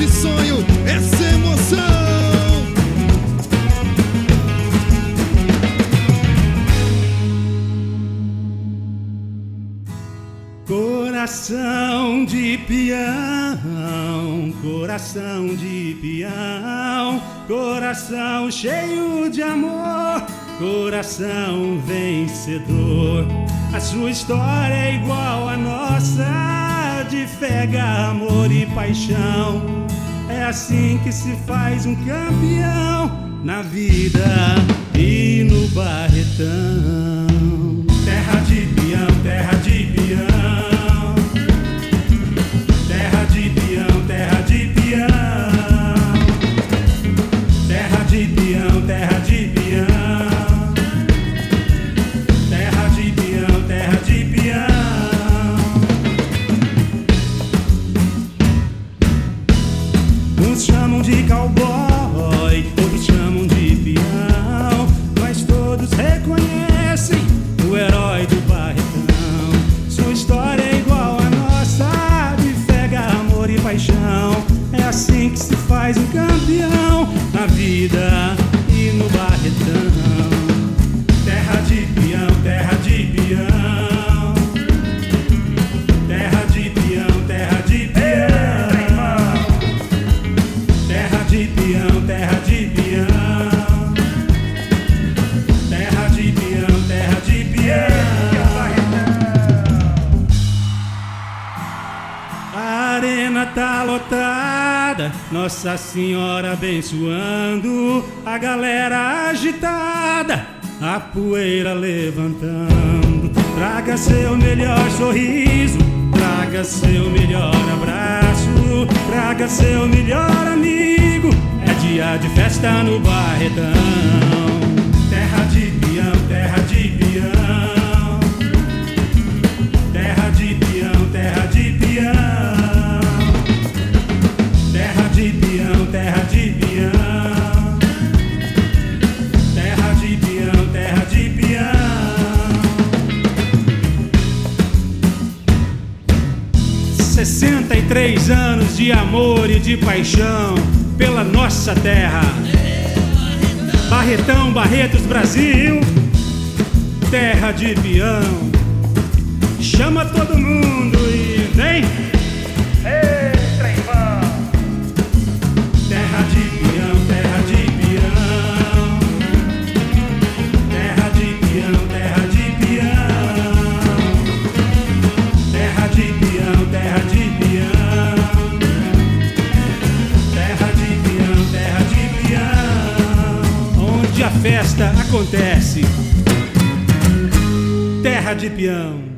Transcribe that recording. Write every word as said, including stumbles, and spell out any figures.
sonho, essa emoção. Coração de peão, coração de peão, coração cheio de amor, coração vencedor. A sua história é igual à nossa, de fé, amor e paixão. É assim que se faz um campeão na vida e no Barretão. Terra de peão, terra de peão. Terra de peão, terra de peão. Terra de peão, terra de peão. Terra de peão, terra de peão. Uns chamam de cowboy, outros chamam de peão, mas todos reconhecem o herói do Barretão. Sua história é igual à nossa, de fé, amor e paixão. É assim que se faz um campeão na vida e no Barretão. Terra de peão, terra de peão. Terra de peão, terra de peão. Terra de peão, terra de peão. Terra de peão, terra de peão. A arena tá lotada, Nossa Senhora abençoando, a galera agitada, a poeira levantando. Traga seu melhor sorriso, traga seu melhor abraço, traga seu melhor amigo. É dia de festa no Barretão. Terra de peão, terra de peão. Terra de peão, terra de peão. Terra de peão, terra de peão. Terra de peão, terra de peão. sessenta e três anos de amor e de paixão pela nossa terra. Barretão, Barretos, Brasil. Terra de peão. Chama todo mundo e vem. Ei, trem-bom. Terra de peão, terra de peão. Terra de peão, terra de peão. Terra de peão, terra de peão. Terra de peão, terra de peão. Onde a festa acontece. Terra de peão.